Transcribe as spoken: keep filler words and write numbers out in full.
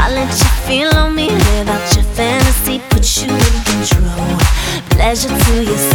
let you feel on me without your fantasy. Put you in control. Pleasure to yourself.